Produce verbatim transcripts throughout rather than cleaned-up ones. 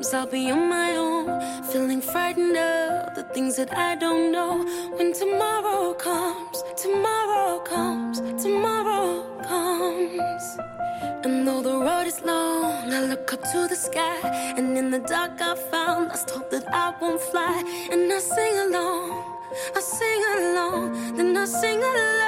Sometimes I'll be on my own, feeling frightened of the things that I don't know. When tomorrow comes, tomorrow comes, tomorrow comes. And though the road is long, I look up to the sky, and in the dark I found lost hope that I won't fly. And I sing along, I sing along, then I sing along.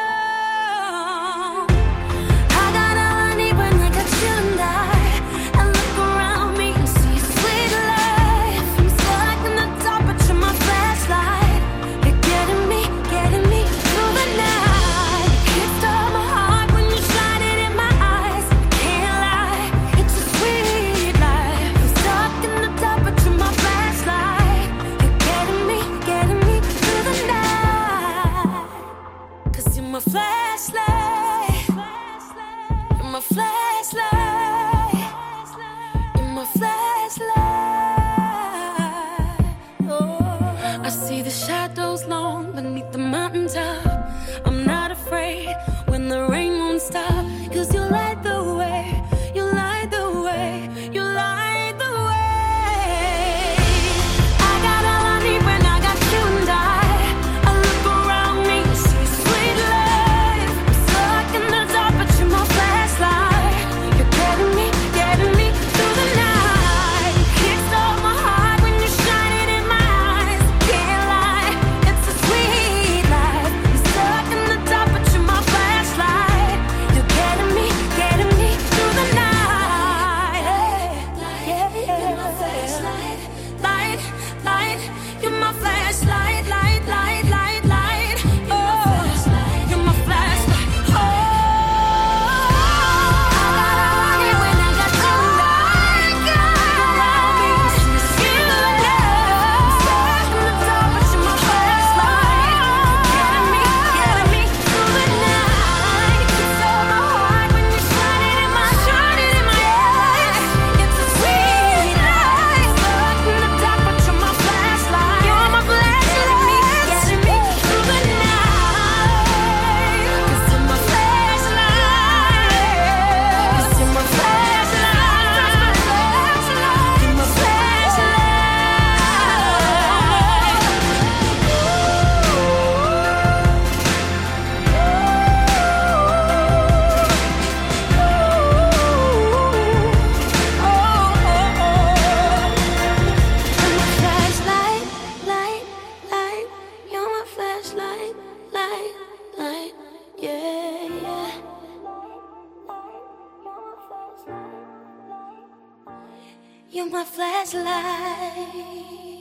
I got all I need when I got you and I. I look around me and see a sweet life. I'm stuck in the dark, but you're my flashlight. You're getting me, getting me through the night. You stole my heart when you shine it in my eyes. Can't lie, it's a sweet life. I'm stuck in the dark, but you're my flashlight. You're getting me, getting me through the night. 'Cause you're my flashlight. You're my flashlight. You're my flashlight. Oh, I see the shadows long beneath the mountaintop. I'm not afraid when the rain won't stop. 'Cause you light the way. You light the way. You light the way. I got all I need when I got you and I. I look around me and see a sweet life. I'm stuck in the dark, but you're my flashlight. You're getting me, getting me through the night. You stole my heart when you shine it in my eyes. Can't lie, it's a sweet life. I'm stuck in the dark, but you're my flashlight. You're getting me, getting me through the night. Yeah, yeah. You're my flashlight, light, light. You're my flashlight, light, light, light, light. Oh, you're my flashlight. Oh, I got all I need when I got you and I. Around me, see a sweet life. I'm stuck in the dark, but you're my flashlight. Getting me, getting me through the night. You stole my heart when you shine it in my, shine it in my eyes. It's a sweet life. Stuck in the dark, but you're my flashlight. You're my flashlight. Getting me, getting me through the night. 'Cause you're my flashlight. 'Cause you're my flashlight. You're my flashlight. Light, light. You're my flashlight. Light, light. Yeah, yeah. You're my flashlight.